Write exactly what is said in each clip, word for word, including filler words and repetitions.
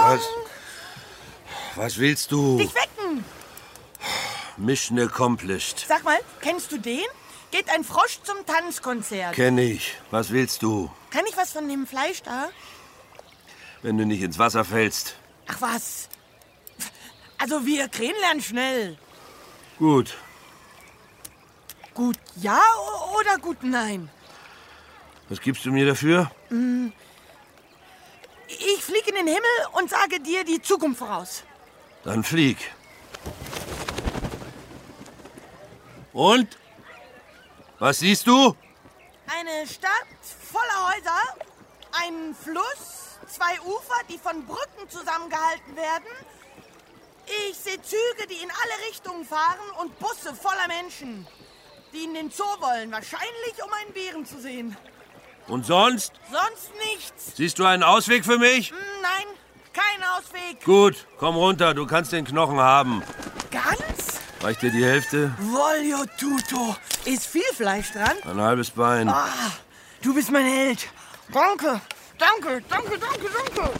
Was, was willst du? Dich wecken! Mission accomplished. Sag mal, kennst du den? Geht ein Frosch zum Tanzkonzert. Kenn ich. Was willst du? Kann ich was von dem Fleisch da? Wenn du nicht ins Wasser fällst. Ach was. Also wir Krähen lernen schnell. Gut. Gut ja oder gut nein? Was gibst du mir dafür? Ich fliege in den Himmel und sage dir die Zukunft voraus. Dann flieg. Und? Was siehst du? Eine Stadt voller Häuser, ein Fluss, zwei Ufer, die von Brücken zusammengehalten werden. Ich sehe Züge, die in alle Richtungen fahren und Busse voller Menschen, die in den Zoo wollen, wahrscheinlich um einen Bären zu sehen. Und sonst? Sonst nichts. Siehst du einen Ausweg für mich? Hm, nein, kein Ausweg. Gut, komm runter, du kannst den Knochen haben. Ganz? Reicht dir die Hälfte? Voglio tutto. Ist viel Fleisch dran? Ein halbes Bein. Ah, du bist mein Held. Danke, danke, danke, danke, danke.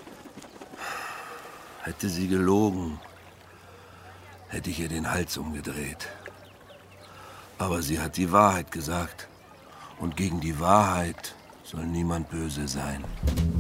Hätte sie gelogen, hätte ich ihr den Hals umgedreht. Aber sie hat die Wahrheit gesagt. Und gegen die Wahrheit soll niemand böse sein.